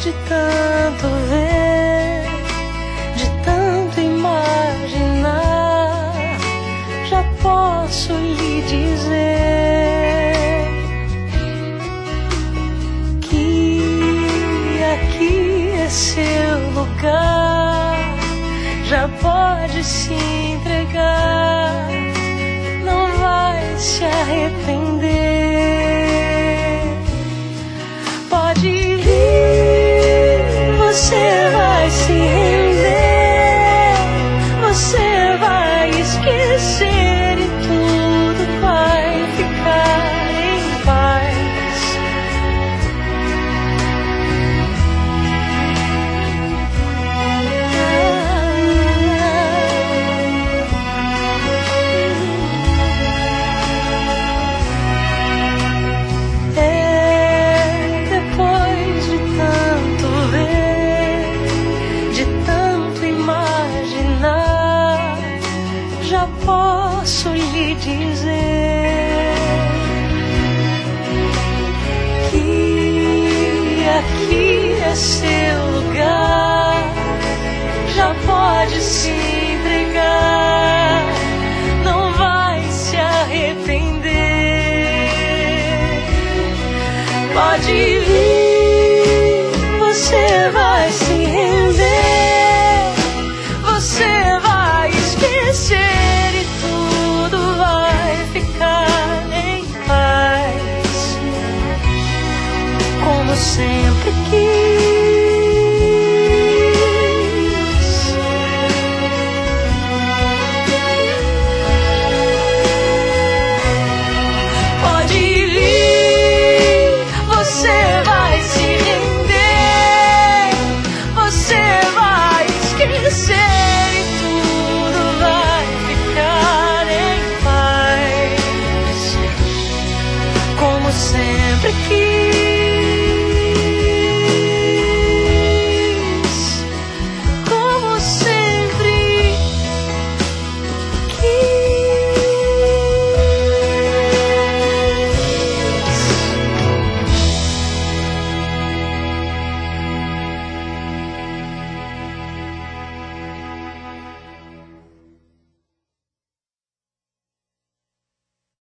de tanto ver, de tanto imaginar, já posso lhe dizer que aqui é seu lugar. Já pode se entregar, não vai se arrepender. Pode vir, você vai se render, você vai esquecer e tudo vai ficar em paz. Posso lhe dizer que aqui é seu lugar. Já pode se entregar, não vai se arrepender. Pode vir, você vai se render, você vai esquecer. Sempre quis. Pode vir, você vai se render, você vai esquecer e tudo vai ficar em paz, como sempre quis.